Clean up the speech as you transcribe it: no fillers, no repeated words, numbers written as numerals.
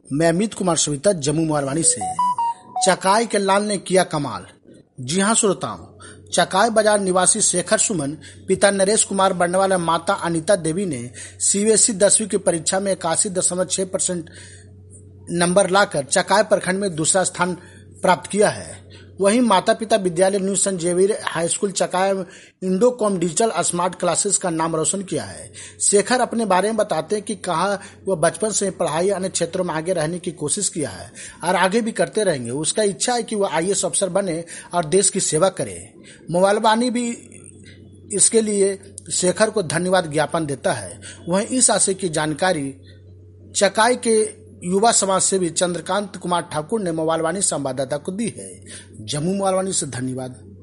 मैं अमित कुमार सविता जम्मू मोहरवानी से। चकाई के लाल ने किया कमाल। जी हाँ श्रोताओं, चकाई बाजार निवासी शेखर सुमन पिता नरेश कुमार बर्नवाल और माता अनीता देवी ने सीबीएसई 10वीं की परीक्षा में 81.6% नंबर लाकर चकाई प्रखंड में दूसरा स्थान प्राप्त किया है। वहीं माता पिता विद्यालय new Saint Xavier high school Chakai Indocom digital smart classes का नाम रोशन किया है। शेखर अपने बारे में बताते हैं कि कहा वह बचपन से पढ़ाई अन्य क्षेत्रों में आगे रहने की कोशिश किया है और आगे भी करते रहेंगे। उसका इच्छा है कि वह आईएएस अफसर बने और देश की सेवा करे। मोबाइल भी इसके लिए शेखर को धन्यवाद ज्ञापन देता है। वहीं इस आशय की जानकारी चकाई के युवा समाज सेवी चंद्रकांत कुमार ठाकुर ने मोबाइल संवाददाता को दी है। जम्मू मोबाइल से धन्यवाद।